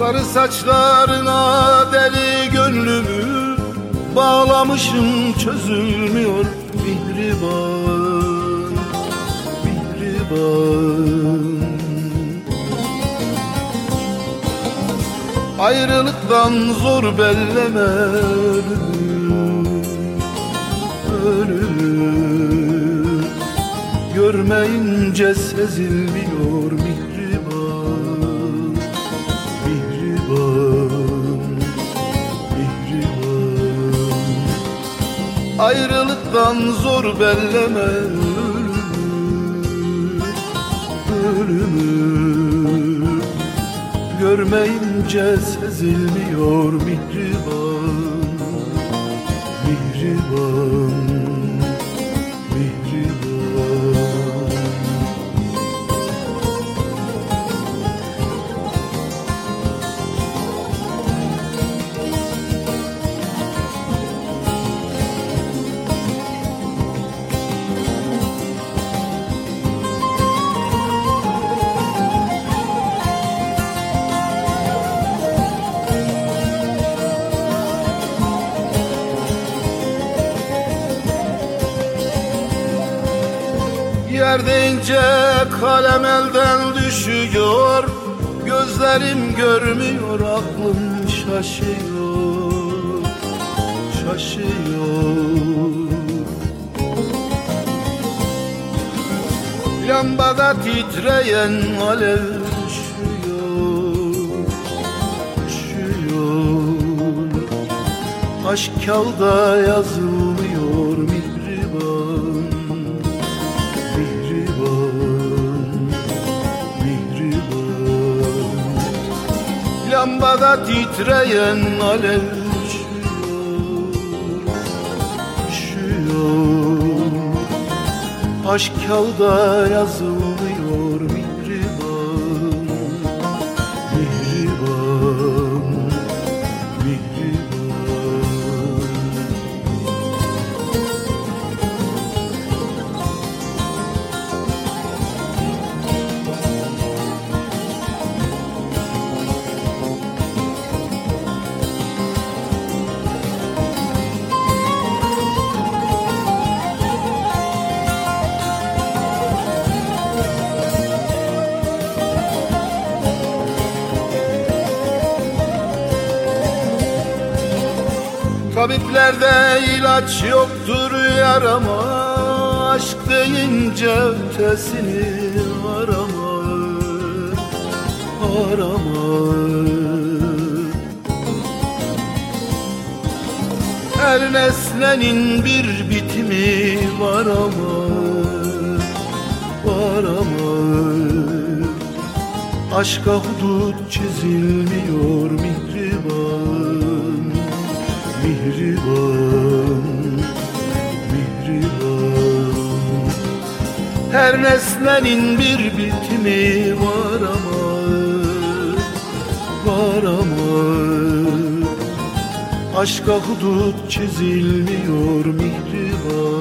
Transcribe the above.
Sarı saçlarına deli gönlümü bağlamışım, çözülmüyor mihriban, mihriban. Ayrılıktan zor belleme ölümü, ölümü. Görmeyince sezilmiyor mihriban, mihriban, mihriban. Ayrılıktan zor belleme ölümü, ölümü. Görmeyince sezilmiyor mihriban, mihriban, mihriban. Yer deyince kalem elden düşüyor, gözlerim görmüyor, aklım şaşıyor, şaşıyor. Lambada titreyen alev üşüyor, üşüyor. Aşk kağıda yazılmıyor mihriban, lambada titreyen alev üşüyor, üşüyor. Aşk kağıda yazılmıyor mihriban, mihriban, mihriban. Tabiplerde ilaç yoktur yarama, aşk deyince ötesini arama, arama. Her nesnenin bir bitimi var ama, var ama. Aşka hudut çizilmiyor mihriban, mihriban, mihriban. Her nesnenin bir bitimi var ama, var ama. Aşka hudut çizilmiyor mihriban.